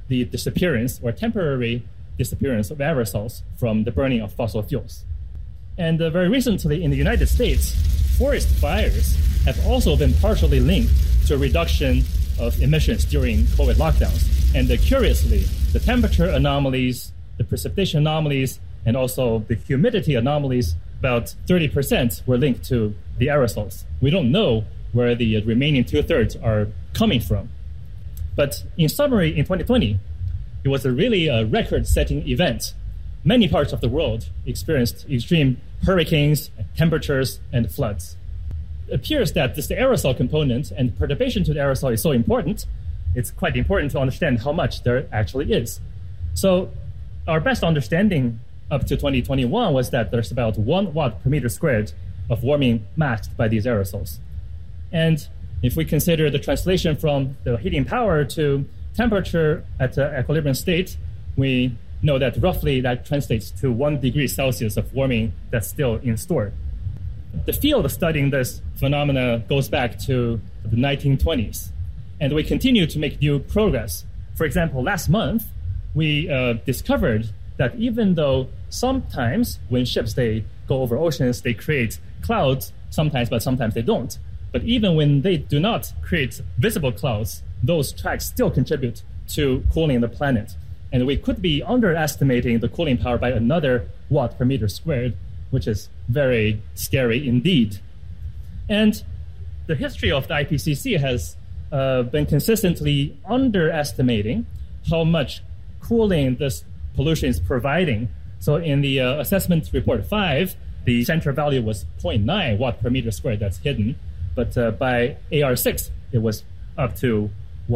the disappearance or temporary disappearance of aerosols from the burning of fossil fuels. And very recently in the United States, forest fires have also been partially linked to a reduction of emissions during COVID lockdowns. And curiously, the temperature anomalies, the precipitation anomalies, and also the humidity anomalies, about 30% were linked to the aerosols. We don't know where the remaining 2/3 are coming from. But in summary, in 2020, it was a really record-setting event. Many parts of the world experienced extreme hurricanes, temperatures, and floods. It appears that this aerosol component and perturbation to the aerosol is so important, it's quite important to understand how much there actually is. So our best understanding up to 2021 was that there's about 1 watt per meter squared of warming masked by these aerosols. And if we consider the translation from the heating power to temperature at the equilibrium state, we know that roughly that translates to 1 degree Celsius of warming that's still in store. The field of studying this phenomena goes back to the 1920s, and we continue to make new progress. For example, last month, we discovered that even though sometimes when ships, they go over oceans, they create clouds, sometimes, but sometimes they don't. But even when they do not create visible clouds, those tracks still contribute to cooling the planet. And we could be underestimating the cooling power by another watt per meter squared, which is very scary indeed. And the history of the IPCC has been consistently underestimating how much cooling this pollution is providing. So in the assessment report 5, the center value was 0.9 watt per meter squared that's hidden. But by AR6, it was up to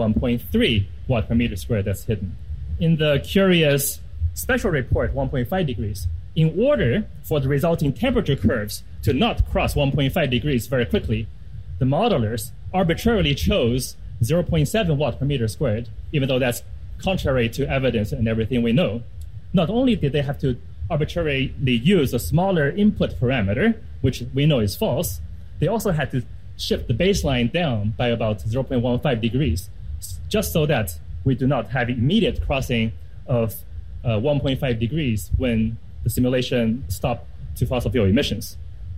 1.3 watt per meter squared that's hidden. In the curious special report, 1.5 degrees, in order for the resulting temperature curves to not cross 1.5 degrees very quickly, the modelers arbitrarily chose 0.7 watt per meter squared, even though that's contrary to evidence and everything we know. Not only did they have to arbitrarily use a smaller input parameter, which we know is false, they also had to shift the baseline down by about 0.15 degrees, just so that we do not have immediate crossing of 1.5 degrees when the simulation stopped to fossil fuel emissions.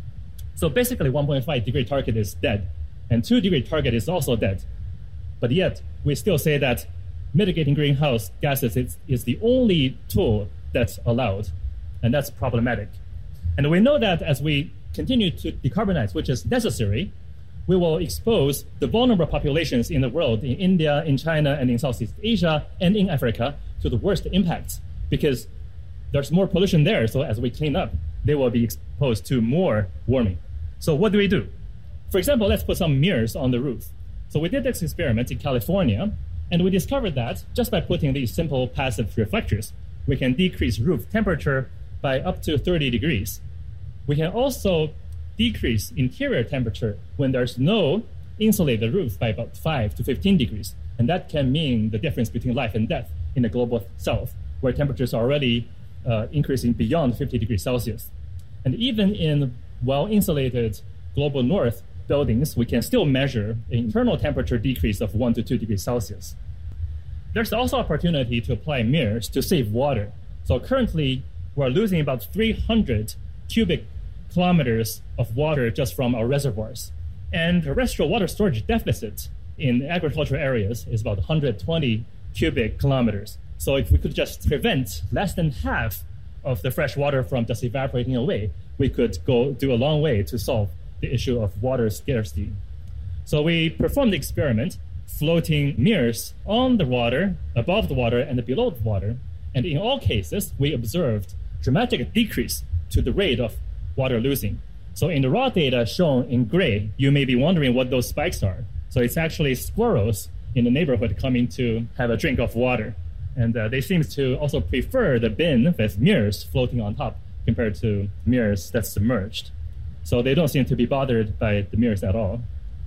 So basically 1.5 degree target is dead, and 2 degree target is also dead. But yet, we still say that mitigating greenhouse gases is the only tool that's allowed, and that's problematic. And we know that as we continue to decarbonize, which is necessary, we will expose the vulnerable populations in the world, in India, in China, and in Southeast Asia, and in Africa, to the worst impacts, because there's more pollution there. So as we clean up, they will be exposed to more warming. So what do we do? For example, let's put some mirrors on the roof. So we did this experiment in California, and we discovered that just by putting these simple passive reflectors, we can decrease roof temperature by up to 30 degrees. We can also decrease interior temperature when there's no insulated roof by about 5 to 15 degrees. And that can mean the difference between life and death in the global south, where temperatures are already increasing beyond 50 degrees Celsius. And even in well-insulated global north buildings, we can still measure an internal temperature decrease of 1 to 2 degrees Celsius. There's also opportunity to apply mirrors to save water. So currently, we're losing about 300 cubic kilometers of water just from our reservoirs. And the terrestrial water storage deficit in agricultural areas is about 120 cubic kilometers. So if we could just prevent less than half of the fresh water from just evaporating away, we could do a long way to solve the issue of water scarcity. So we performed the experiment, floating mirrors on the water, above the water, and below the water. And in all cases, we observed dramatic decrease to the rate of water losing. So in the raw data shown in gray, you may be wondering what those spikes are. So it's actually squirrels in the neighborhood coming to have a drink of water. And they seem to also prefer the bin with mirrors floating on top compared to mirrors that's submerged. So they don't seem to be bothered by the mirrors at all.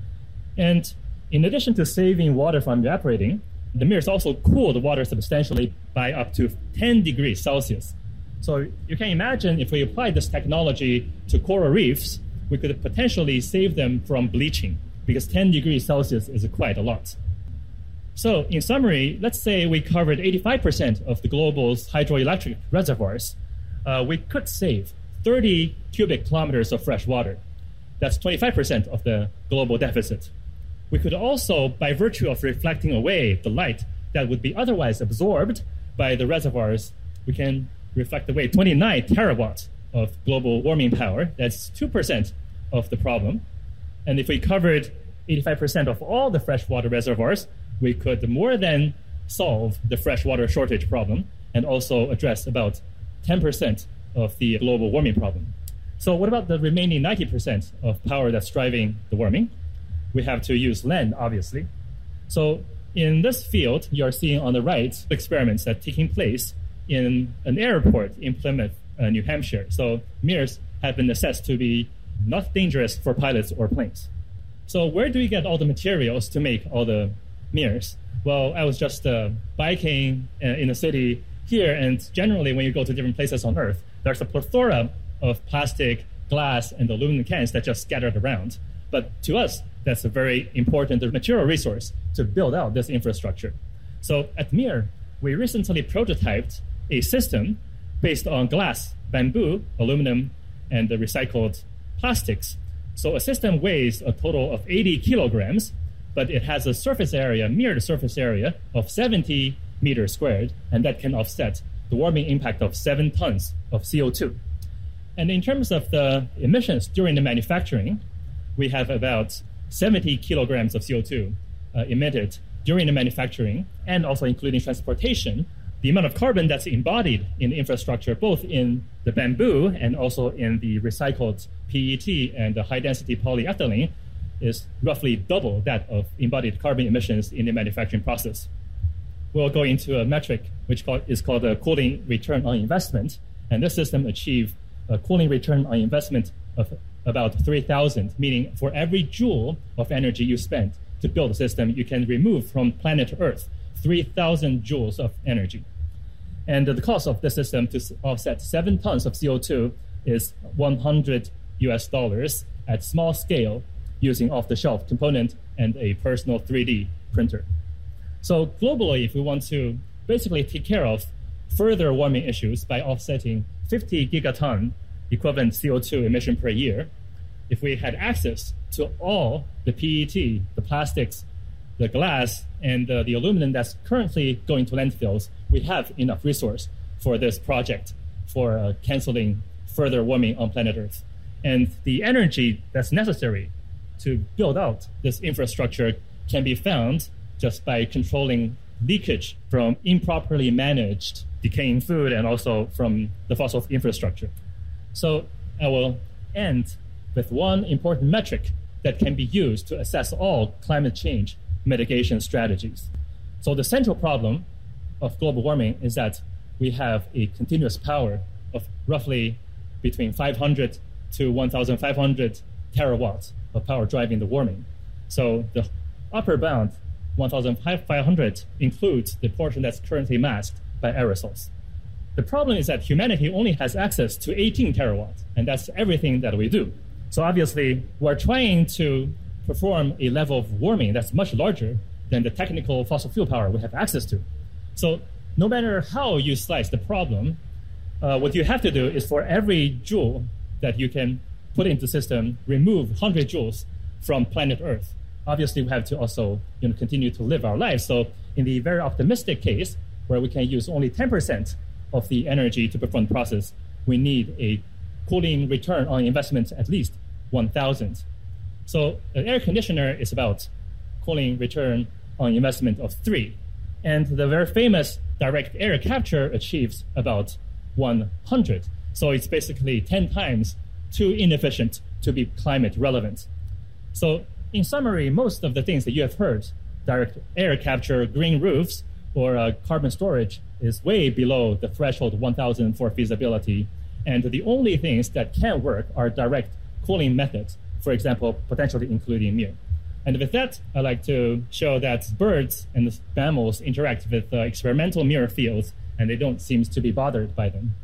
And in addition to saving water from evaporating, the mirrors also cool the water substantially by up to 10 degrees Celsius. So you can imagine if we applied this technology to coral reefs, we could potentially save them from bleaching, because 10 degrees Celsius is quite a lot. So in summary, let's say we covered 85% of the global's hydroelectric reservoirs. We could save 30 cubic kilometers of fresh water. That's 25% of the global deficit. We could also, by virtue of reflecting away the light that would be otherwise absorbed by the reservoirs, we can reflect away 29 terawatts of global warming power. That's 2% of the problem. And if we covered 85% of all the freshwater reservoirs, we could more than solve the freshwater shortage problem and also address about 10% of the global warming problem. So what about the remaining 90% of power that's driving the warming? We have to use land, obviously. So in this field, you are seeing on the right experiments that are taking place in an airport in Plymouth, New Hampshire. So mirrors have been assessed to be not dangerous for pilots or planes. So where do we get all the materials to make all the mirrors? Well, I was just biking in a city here, and generally when you go to different places on Earth, there's a plethora of plastic, glass, and aluminum cans that just scattered around. But to us, that's a very important material resource to build out this infrastructure. So at MIR, we recently prototyped a system based on glass, bamboo, aluminum, and the recycled plastics. So a system weighs a total of 80 kilograms, but it has a surface area, mirrored surface area of 70 meters squared, and that can offset the warming impact of 7 tons of CO2. And in terms of the emissions during the manufacturing, we have about 70 kilograms of CO2 emitted during the manufacturing, and also including transportation. The amount of carbon that's embodied in the infrastructure, both in the bamboo and also in the recycled PET and the high-density polyethylene, is roughly double that of embodied carbon emissions in the manufacturing process. We'll go into a metric which is called a cooling return on investment, and this system achieved a cooling return on investment of about 3,000, meaning for every joule of energy you spend to build a system, you can remove from planet Earth 3,000 joules of energy. And the cost of the system to offset 7 tons of CO2 is $100 at small scale using off-the-shelf component and a personal 3D printer. So globally, if we want to basically take care of further warming issues by offsetting 50 gigaton equivalent CO2 emission per year, if we had access to all the PET, the plastics, the glass, and the aluminum that's currently going to landfills, we have enough resource for this project for canceling further warming on planet Earth. And the energy that's necessary to build out this infrastructure can be found just by controlling leakage from improperly managed decaying food and also from the fossil infrastructure. So I will end with one important metric that can be used to assess all climate change mitigation strategies. So the central problem of global warming is that we have a continuous power of roughly between 500 to 1,500 terawatts of power driving the warming. So the upper bound, 1,500, includes the portion that's currently masked by aerosols. The problem is that humanity only has access to 18 terawatts, and that's everything that we do. So obviously, we're trying to perform a level of warming that's much larger than the technical fossil fuel power we have access to. So no matter how you slice the problem, what you have to do is for every joule that you can put into the system, remove 100 joules from planet Earth. Obviously, we have to also continue to live our lives. So in the very optimistic case, where we can use only 10% of the energy to perform the process, we need a cooling return on investment at least 1,000. So an air conditioner is about cooling return on investment of 3. And the very famous direct air capture achieves about 100. So it's basically 10 times too inefficient to be climate relevant. So in summary, most of the things that you have heard, direct air capture, green roofs, or carbon storage, is way below the threshold 1,000 for feasibility. And the only things that can work are direct cooling methods, for example, potentially including MIR. And with that, I'd like to show that birds and mammals interact with experimental MIR fields, and they don't seem to be bothered by them.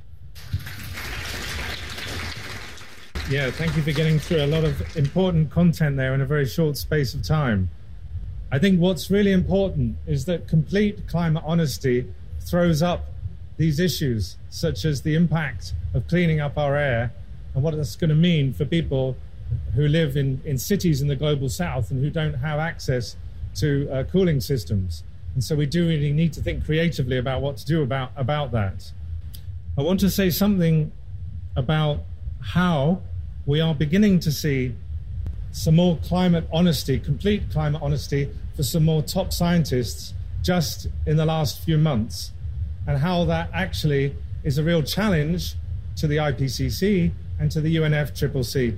Yeah, thank you for getting through a lot of important content there in a very short space of time. I think what's really important is that complete climate honesty throws up these issues, such as the impact of cleaning up our air and what that's going to mean for people who live in cities in the global south and who don't have access to cooling systems. And so we do really need to think creatively about what to do about that. I want to say something about how we are beginning to see some more climate honesty, complete climate honesty for some more top scientists just in the last few months, and how that actually is a real challenge to the IPCC and to the UNFCCC.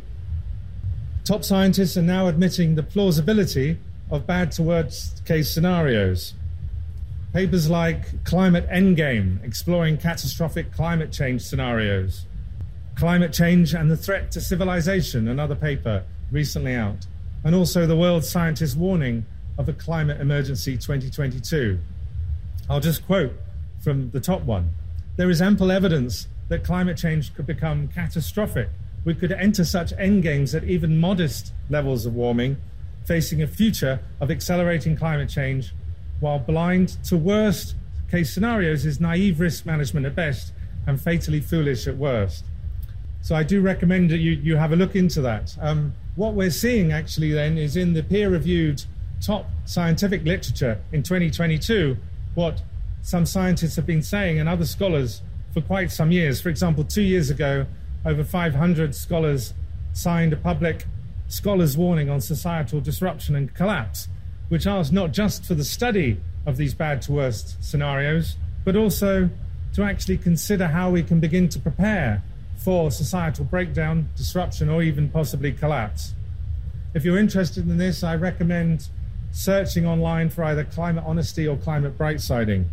Top scientists are now admitting the plausibility of bad to worst case scenarios. Papers like Climate Endgame, exploring catastrophic climate change scenarios. Climate Change and the Threat to Civilization, another paper recently out. And also the World Scientist Warning of a Climate Emergency 2022. I'll just quote from the top one. There is ample evidence that climate change could become catastrophic. We could enter such endgames at even modest levels of warming, facing a future of accelerating climate change, while blind to worst case scenarios is naive risk management at best and fatally foolish at worst. So I do recommend that you have a look into that. What we're seeing actually then is in the peer-reviewed top scientific literature in 2022, what some scientists have been saying and other scholars for quite some years. For example, 2 years ago, over 500 scholars signed a public scholars' warning on societal disruption and collapse, which asks not just for the study of these bad to worst scenarios, but also to actually consider how we can begin to prepare for societal breakdown, disruption, or even possibly collapse. If you're interested in this, I recommend searching online for either climate honesty or climate brightsiding.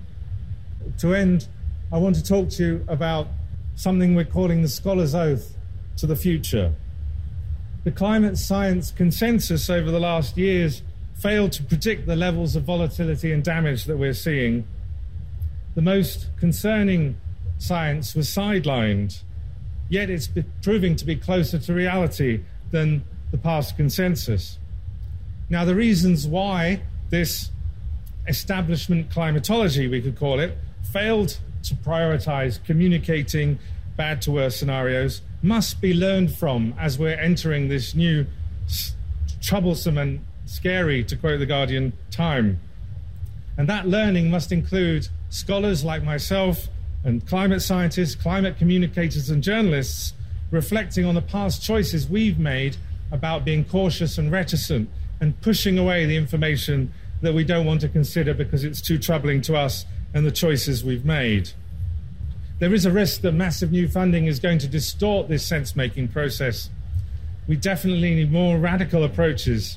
To end, I want to talk to you about something we're calling the scholar's oath to the future. The climate science consensus over the last years failed to predict the levels of volatility and damage that we're seeing. The most concerning science was sidelined, yet it's proving to be closer to reality than the past consensus. Now, the reasons why this establishment climatology, we could call it, failed to prioritize communicating bad to worse scenarios must be learned from as we're entering this new troublesome and scary, to quote The Guardian, time. And that learning must include scholars like myself and climate scientists, climate communicators and journalists reflecting on the past choices we've made about being cautious and reticent and pushing away the information that we don't want to consider because it's too troubling to us and the choices we've made. There is a risk that massive new funding is going to distort this sense-making process. We definitely need more radical approaches.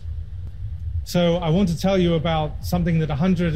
So I want to tell you about something that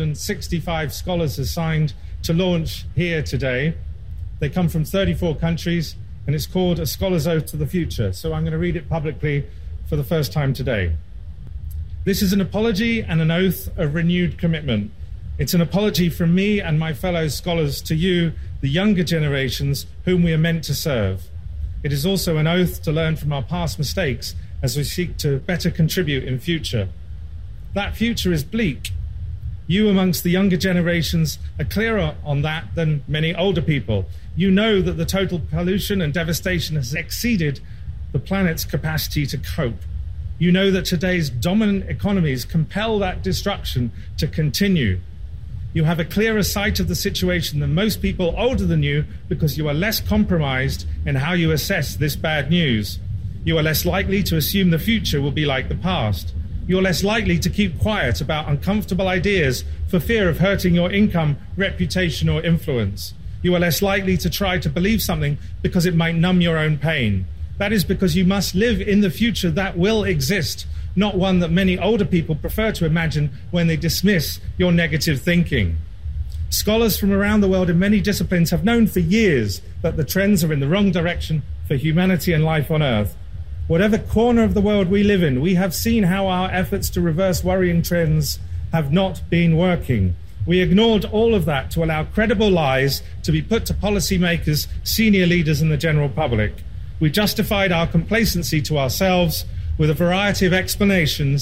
165 scholars have signed to launch here today. They come from 34 countries, and it's called A Scholar's Oath to the Future. So I'm going to read it publicly for the first time today. This is an apology and an oath of renewed commitment. It's an apology from me and my fellow scholars to you, the younger generations whom we are meant to serve. It is also an oath to learn from our past mistakes as we seek to better contribute in future. That future is bleak. You amongst the younger generations are clearer on that than many older people. You know that the total pollution and devastation has exceeded the planet's capacity to cope. You know that today's dominant economies compel that destruction to continue. You have a clearer sight of the situation than most people older than you because you are less compromised in how you assess this bad news. You are less likely to assume the future will be like the past. You're less likely to keep quiet about uncomfortable ideas for fear of hurting your income, reputation, or influence. You are less likely to try to believe something because it might numb your own pain. That is because you must live in the future that will exist, not one that many older people prefer to imagine when they dismiss your negative thinking. Scholars from around the world in many disciplines have known for years that the trends are in the wrong direction for humanity and life on Earth. Whatever corner of the world we live in, we have seen how our efforts to reverse worrying trends have not been working. We ignored all of that to allow credible lies to be put to policymakers, senior leaders, and the general public. We justified our complacency to ourselves with a variety of explanations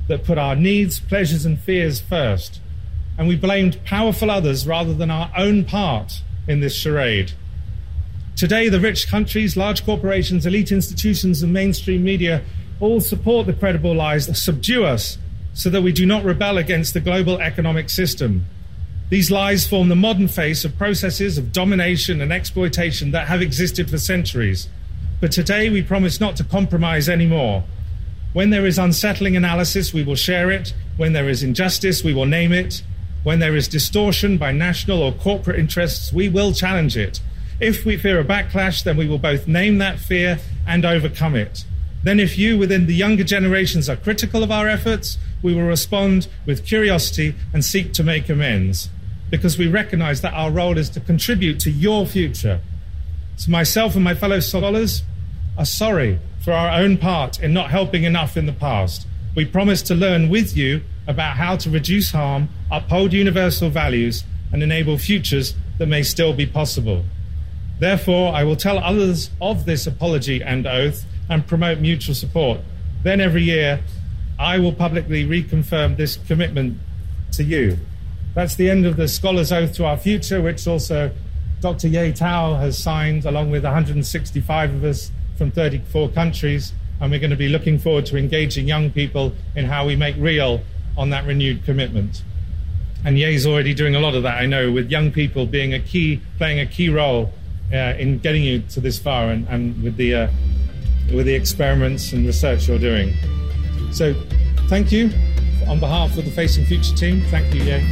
that put our needs, pleasures, and fears first, and we blamed powerful others rather than our own part in this charade. Today, the rich countries, large corporations, elite institutions, and mainstream media all support the credible lies that subdue us so that we do not rebel against the global economic system. These lies form the modern face of processes of domination and exploitation that have existed for centuries. But today, we promise not to compromise anymore. When there is unsettling analysis, we will share it. When there is injustice, we will name it. When there is distortion by national or corporate interests, we will challenge it. If we fear a backlash, then we will both name that fear and overcome it. Then if you within the younger generations are critical of our efforts, we will respond with curiosity and seek to make amends, because we recognize that our role is to contribute to your future. So myself and my fellow scholars are sorry for our own part in not helping enough in the past. We promise to learn with you about how to reduce harm, uphold universal values, and enable futures that may still be possible. Therefore, I will tell others of this apology and oath and promote mutual support. Then every year, I will publicly reconfirm this commitment to you. That's the end of the Scholar's Oath to Our Future, which also Dr. Ye Tao has signed, along with 165 of us from 34 countries. And we're going to be looking forward to engaging young people in how we make real on that renewed commitment. And Ye's already doing a lot of that, I know, with young people playing a key role in getting you to this far, and with the experiments and research you're doing. So thank you on behalf of the Facing Future team. Thank you, Ye.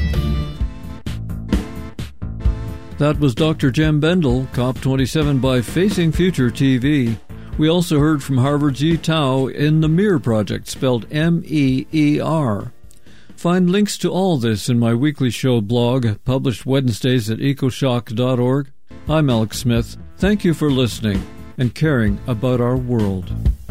That was Dr. Jem Bendell, COP27 by Facing Future TV. We also heard from Harvard's Yi Tao in the MEER project, spelled MEER. Find links to all this in my weekly show blog, published Wednesdays at ecoshock.org. I'm Alex Smith. Thank you for listening and caring about our world.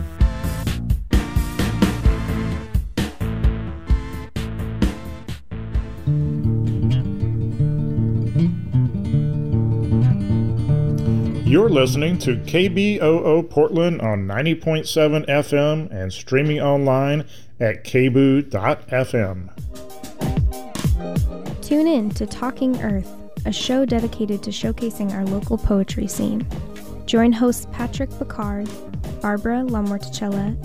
You're listening to KBOO Portland on 90.7 FM and streaming online at kboo.fm. Tune in to Talking Earth, a show dedicated to showcasing our local poetry scene. Join hosts Patrick Picard, Barbara LaMorticella,